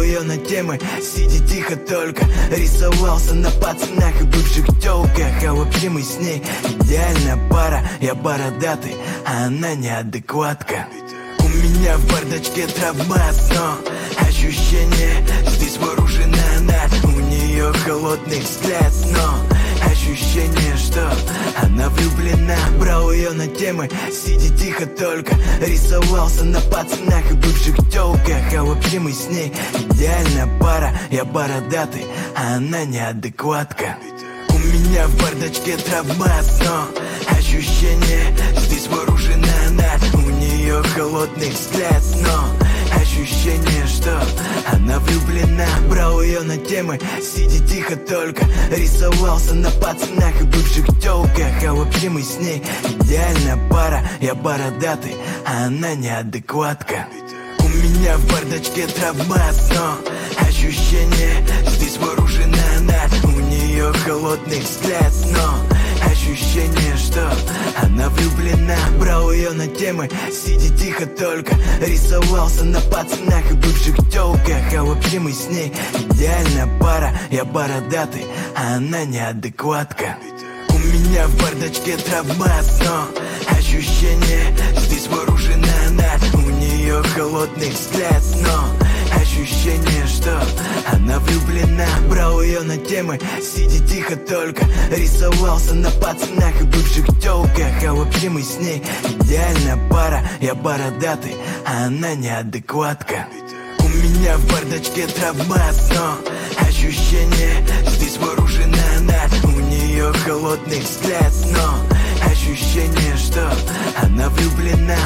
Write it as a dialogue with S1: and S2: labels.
S1: ее на темы, сидя тихо только рисовался на пацанах и бывших тёлках. А вообще мы с ней идеальная пара. Я бородатый, а она неадекватка. У меня в бардачке травмат, но ощущение, здесь вооружена она. У нее холодный взгляд, но ощущение, что она влюблена. Брал ее на темы, сидя тихо только рисовался на пацанах и бывших тёлках. А вообще мы с ней идеальная пара. Я бородатый, а она неадекватка. У меня в бардачке травмат, но ощущение, здесь вооружена она. У нее холодный взгляд, но ощущение, что она влюблена. Брал ее на темы, сидя тихо только рисовался на пацанах и бывших тёлках. А вообще мы с ней идеальная пара. Я бородатый, а она неадекватка. У меня в бардачке травмат, но ощущение, здесь вооружена она. У нее холодный взгляд, но ощущение, что она влюблена. Брал ее на темы, сидя тихо только рисовался на пацанах и бывших тёлках. А вообще мы с ней идеальная пара. Я бородатый, а она неадекватка. У меня в бардачке травмат, но ощущение, здесь вооружена она. У нее холодный взгляд, но ощущение, что она влюблена. Брал ее на темы, сидя тихо только рисовался на пацанах и бывших тёлках. А вообще мы с ней идеальная пара. Я бородатый, а она неадекватка. У меня в бардачке травмат, но ощущение, здесь вооружена она. У нее холодный взгляд, но ощущение, что она влюблена.